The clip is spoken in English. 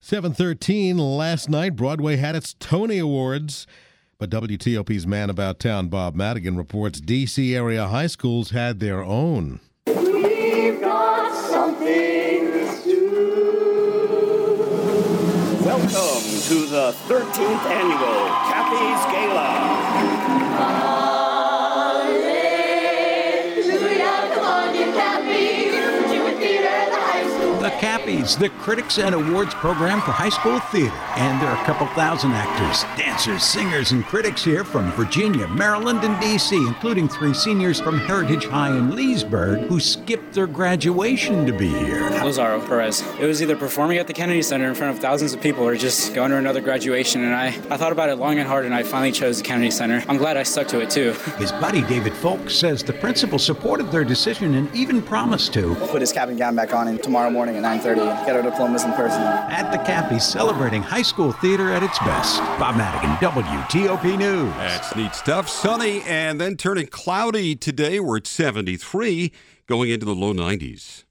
7:13 last night, Broadway had its Tony Awards. But WTOP's Man About Town, Bob Madigan, reports D.C. area high schools had their own. We've got something to do. Welcome to the 13th annual Cappy's Gala. Hallelujah, come on, you Cappies, do a theater at the high school. The Cappies, the Critics and Awards program for high school theater. And there are a couple thousand actors, dancers, singers, and critics here from Virginia, Maryland, and D.C., including 3 seniors from Heritage High in Leesburg who skipped their graduation to be here. Lazaro Perez. It was either performing at the Kennedy Center in front of thousands of people or just going to another graduation, and I thought about it long and hard, and I finally chose the Kennedy Center. I'm glad I stuck to it, too. His buddy David Folk says the principal supported their decision and even promised to put his cap and gown back on tomorrow morning at 9:30 and get our diplomas in person. At the Cappies, celebrating high school theater at its best. Bob Madigan, WTOP News. That's neat stuff. Sunny and then turning cloudy today. We're at 73, going into the low 90s.